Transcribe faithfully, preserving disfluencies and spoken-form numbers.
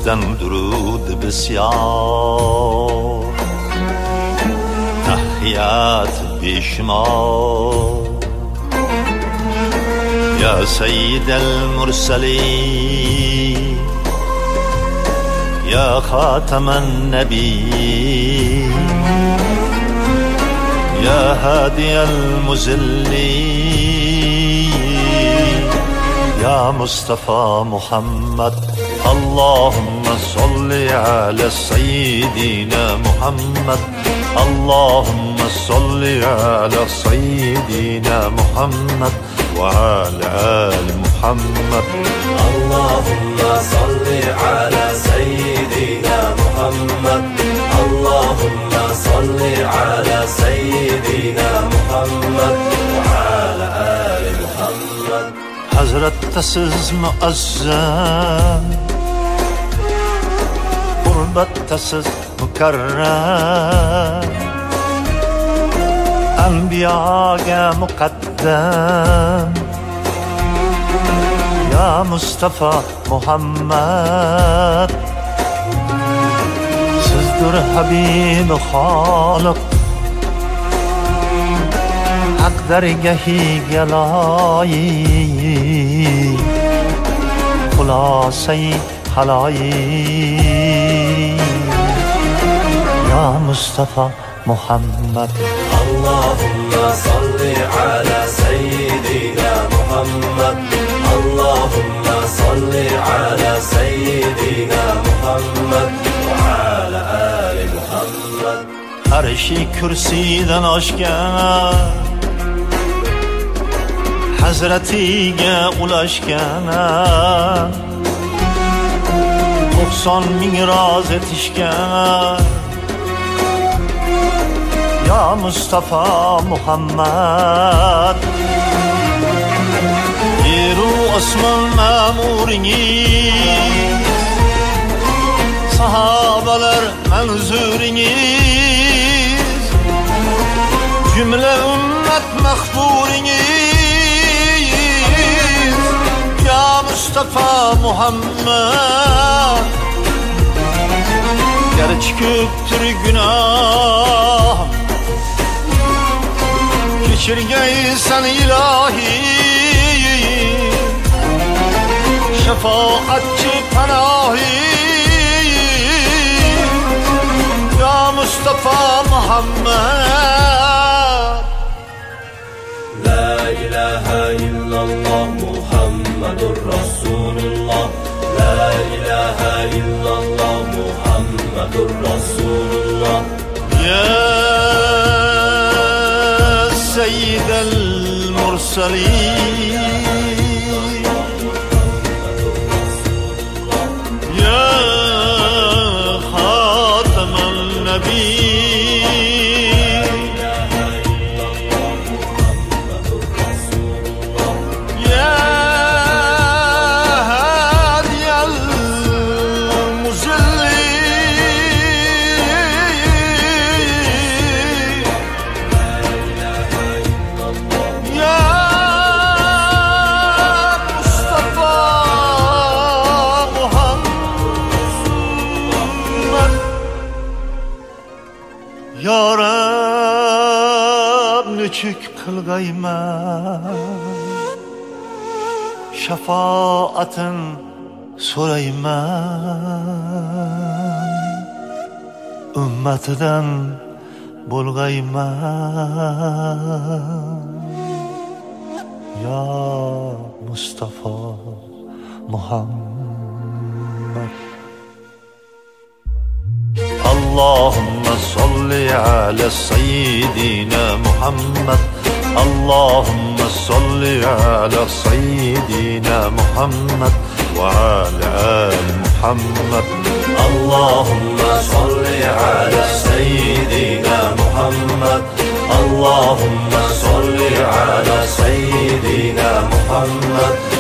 گفتن درود بسیار، تحیات بیشمار. یا سید المرسلین یا خاتم النبی یا هادی المذلین یا مصطفى محمد. اللهم صل على سيدنا محمد. اللهم صل على سيدنا محمد وعلى آل محمد. اللهم صل على سيدنا محمد. اللهم صل على سيدنا محمد وعلى آل محمد. حضرت تسز معظم، قربت تسز مكرم، انبیاء مقدم یا مصطفى محمد. سزدر حبیب خالق حق درگهی گلایی، خلاصه حلایی یا مصطفى محمد. اللهم صل على سيدنا محمد. اللهم صل على سيدنا محمد وعلى آل محمد. عرشی کرسیدن آشکن، حضرتیگه ulaşken، doksan bin raz etişken ya Mustafa Muhammed. Yeru osman memuriniz, sahabeler menzuriniz, cümle ümmet mehburiniz ya Mustafa Muhammed. Gerçi köktür günah, geçirgeysen ilahi, şefaatçi panahi ya Mustafa Muhammed. La ilahe illallah Muhammedur Resulullah. La ilahe illallah Muhammedur Resulullah. Ya seyyidel mursalin ya khatamen nebiyyin ya hadiyel muzillin ya Mustafa Muhammed. Ya Rab nüçük kılgayman, şefaatin sorayman, ümmetinden bulgayman ya Mustafa Muhammed. Allahümme salli ala seyyidina Muhammed. Allahümme salli ala seyyidina Muhammed ve ala ali Muhammed. Allahumma salli ala seyyidina Muhammed. Allahumma salli ala seyyidina Muhammed